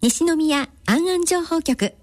西宮安安情報局。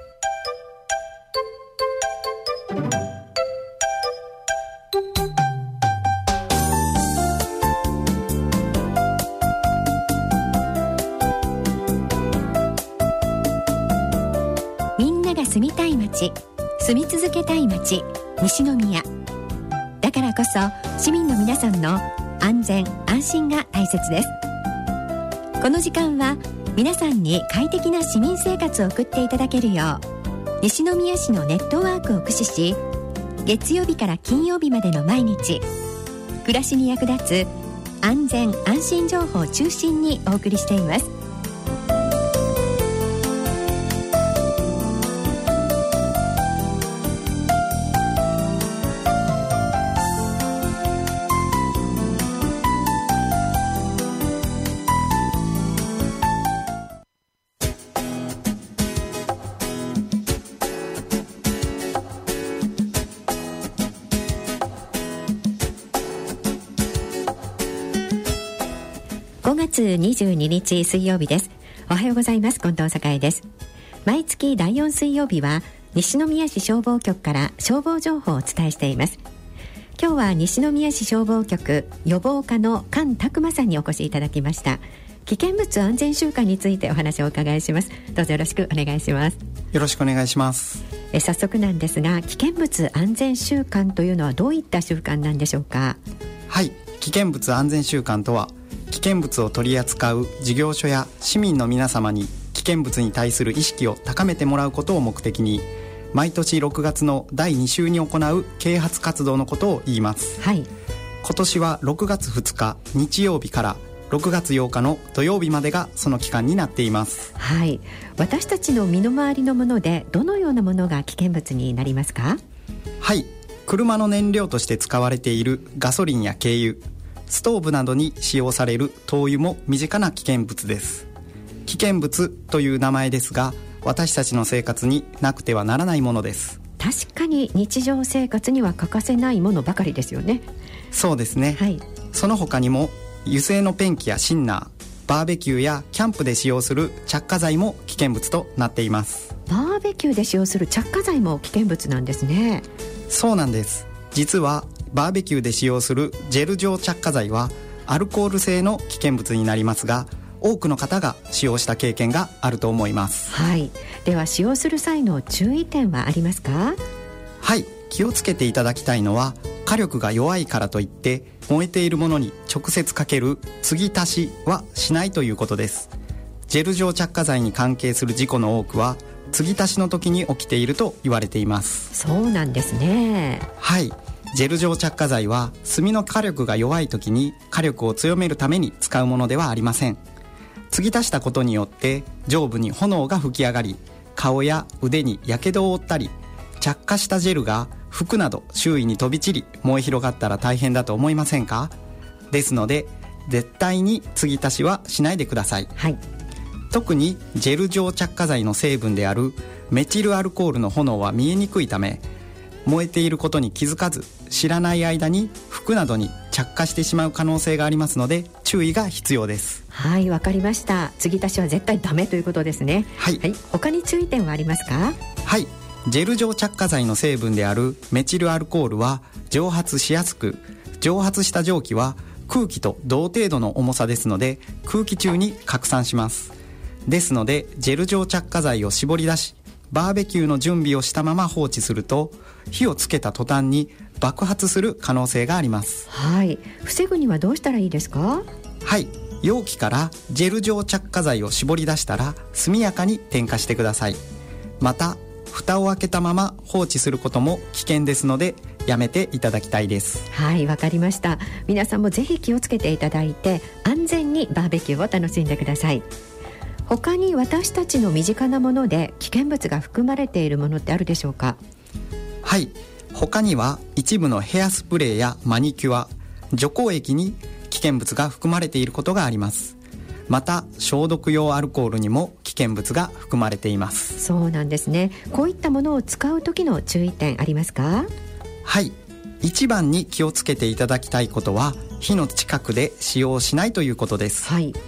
みんなが住みたい街、住み続けたい街、西宮。だからこそ市民の皆さんの安全安心が大切です。この時間は皆さんに快適な市民生活を送っていただけるよう、西宮市のネットワークを駆使し、月曜日から金曜日までの毎日、暮らしに役立つ安全安心情報を中心にお送りしています。5月22日水曜日です。おはようございます。近藤栄です。毎月第4水曜日は西宮市消防局から消防情報をお伝えしています。今日は西宮市消防局予防課の菅拓馬さんにお越しいただきました。危険物安全週間についてお話をお伺いします。どうぞよろしくお願いします。 よろしくお願いします。 早速なんですが、危険物安全週間というのはどういった週間なんでしょうか？ はい、危険物安全週間とは、危険物を取り扱う事業所や市民の皆様に危険物に対する意識を高めてもらうことを目的に、毎年6月の第2週に行う啓発活動のことを言います。 はい、 今年は6月2日日曜日から6月8日の土曜日までがその期間になっています。 はい、私たちの身の回りのものでどのようなものが危険物になりますか？ はい、車の燃料として使われているガソリンや軽油、ストーブなどに使用される灯油も身近な危険物です。危険物という名前ですが、私たちの生活になくてはならないものです。 確かに日常生活には欠かせないものばかりですよね。 そうですね、 はい、 その他にも油性のペンキやシンナー、バーベキューやキャンプで使用する着火剤も危険物となっています。 バーベキューで使用する着火剤も危険物なんですね。 そうなんです。実はバーベキューで使用するジェル状着火剤はアルコール性の危険物になりますが、多くの方が使用した経験があると思います。 はい、では使用する際の注意点はありますか？ はい、気をつけていただきたいのは、火力が弱いからといって燃えているものに直接かける継ぎ足しはしないということです。ジェル状着火剤に関係する事故の多くは継ぎ足しの時に起きていると言われています。 そうなんですね。 はい、ジェル状着火剤は炭の火力が弱い時に火力を強めるために使うものではありません。継ぎ足したことによって上部に炎が吹き上がり、顔や腕に火傷を負ったり、着火したジェルが服など周囲に飛び散り燃え広がったら大変だと思いませんか？ですので絶対に継ぎ足しはしないでください。 はい、 特にジェル状着火剤の成分であるメチルアルコールの炎は見えにくいため、燃えていることに気づかず知らない間に服などに着火してしまう可能性がありますので注意が必要です。 はい、わかりました。継ぎ足しは絶対ダメということですね。 はい、 はい、他に注意点はありますか？ はい、ジェル状着火剤の成分であるメチルアルコールは蒸発しやすく、蒸発した蒸気は空気と同程度の重さですので空気中に拡散します。ですのでジェル状着火剤を絞り出し、バーベキューの準備をしたまま放置すると火をつけた途端に爆発する可能性があります。 はい、防ぐにはどうしたらいいですか？ はい、容器からジェル状着火剤を絞り出したら速やかに点火してください。また蓋を開けたまま放置することも危険ですのでやめていただきたいです。 はい、わかりました。皆さんもぜひ気をつけていただいて安全にバーベキューを楽しんでください。他に私たちの身近なもので危険物が含まれているものってあるでしょうか？ はい、他には一部のヘアスプレーやマニキュア、除光液に危険物が含まれていることがあります。また消毒用アルコールにも危険物が含まれています。 そうなんですね。こういったものを使う時の注意点ありますか？ はい、一番に気をつけていただきたいことは火の近くで使用しないということです。 はい、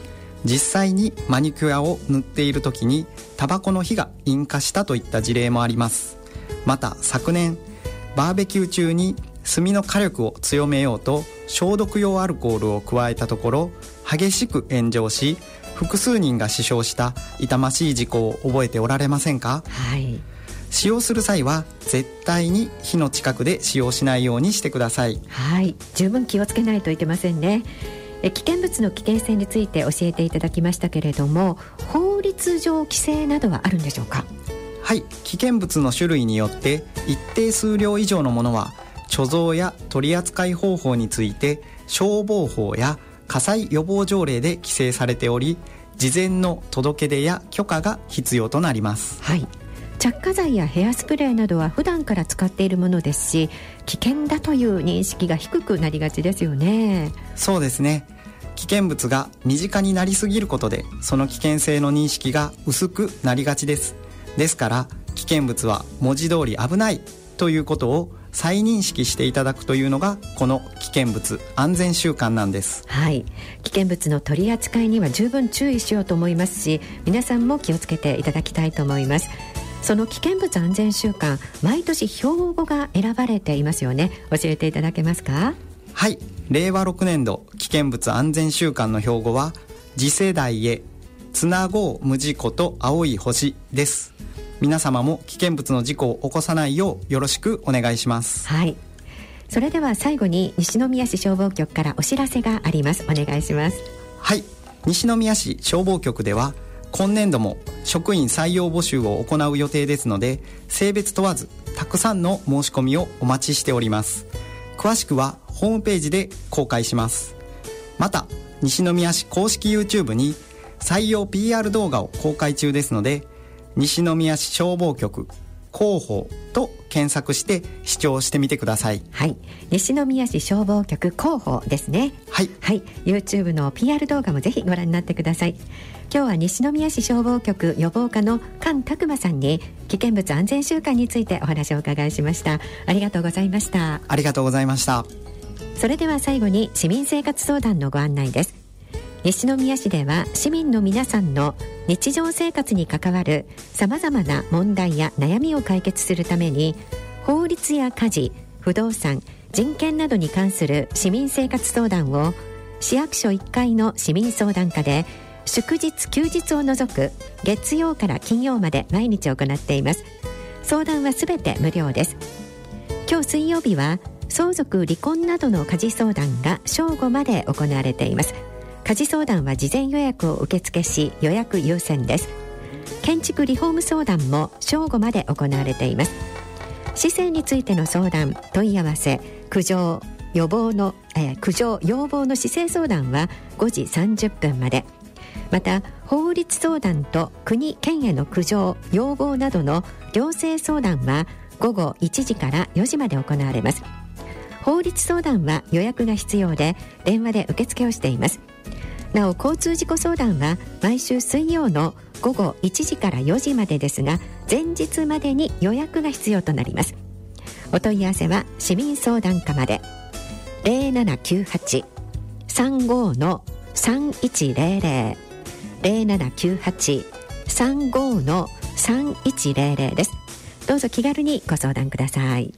実際にマニキュアを塗っている時にタバコの火が引火したといった事例もあります。また昨年バーベキュー中に炭の火力を強めようと消毒用アルコールを加えたところ激しく炎上し複数人が死傷した痛ましい事故を覚えておられませんか？ はい。 使用する際は絶対に火の近くで使用しないようにしてください。 はい、十分気をつけないといけませんね。危険物の危険性について教えていただきましたけれども、法律上規制などはあるんでしょうか？ はい、危険物の種類によって一定数量以上のものは貯蔵や取り扱い方法について消防法や火災予防条例で規制されており、事前の届け出や許可が必要となります。 はい。着火剤やヘアスプレーなどは普段から使っているものですし、危険だという認識が低くなりがちですよね。 そうですね。危険物が身近になりすぎることでその危険性の認識が薄くなりがちです。ですから危険物は文字通り危ないということを再認識していただくというのがこの危険物安全週間なんです。 はい。危険物の取り扱いには十分注意しようと思いますし、皆さんも気をつけていただきたいと思います。その危険物安全週間、毎年標語が選ばれていますよね。教えていただけますか？ はい、令和6年度危険物安全週間の標語は次世代へつなごう無事故と青い星です。皆様も危険物の事故を起こさないようよろしくお願いします。 はい。それでは最後に西宮市消防局からお知らせがあります。お願いします。 はい、西宮市消防局では今年度も職員採用募集を行う予定ですので、性別問わずたくさんの申し込みをお待ちしております。詳しくはホームページで公開します。また西宮市公式 YouTube に採用 PR 動画を公開中ですので、西宮市消防局広報と検索して視聴してみてください。 はい、西宮市消防局広報ですね。 はい、 はい、YouTube の PR 動画もぜひご覧になってください。今日は西宮市消防局予防課の菅拓馬さんに危険物安全週間についてお話をお伺いしました。ありがとうございました。 ありがとうございました。 それでは最後に市民生活相談のご案内です。西宮市では市民の皆さんの日常生活に関わるさまざまな問題や悩みを解決するために、法律や家事、不動産、人権などに関する市民生活相談を市役所1階の市民相談課で祝日休日を除く月曜から金曜まで毎日行っています。相談はすべて無料です。今日水曜日は相続離婚などの家事相談が正午まで行われています。家事相談は事前予約を受付し予約優先です。建築リフォーム相談も正午まで行われています。市政についての相談、問い合わせ、苦情要望の市政相談は5時30分まで。また法律相談と国県への苦情要望などの行政相談は午後1時から4時まで行われます。法律相談は予約が必要で電話で受付をしています。なお交通事故相談は毎週水曜の午後1時から4時までですが、前日までに予約が必要となります。お問い合わせは市民相談課まで。 0798-35-3100 0798-35-3100 です。どうぞ気軽にご相談ください。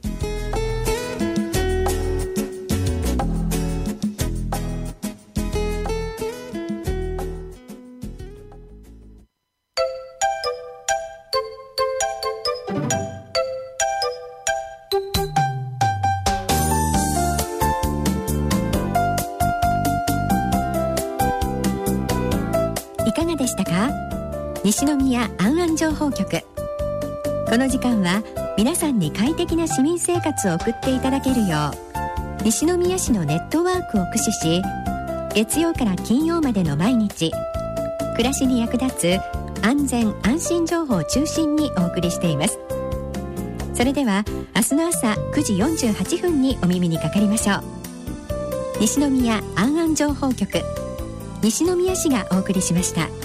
いかがでしたか？西宮安安情報局。この時間は皆さんに快適な市民生活を送っていただけるよう、西宮市のネットワークを駆使し、月曜から金曜までの毎日、暮らしに役立つ安全安心情報を中心にお送りしています。それでは明日の朝9時48分にお耳にかかりましょう。西宮安安情報局、西宮市がお送りしました。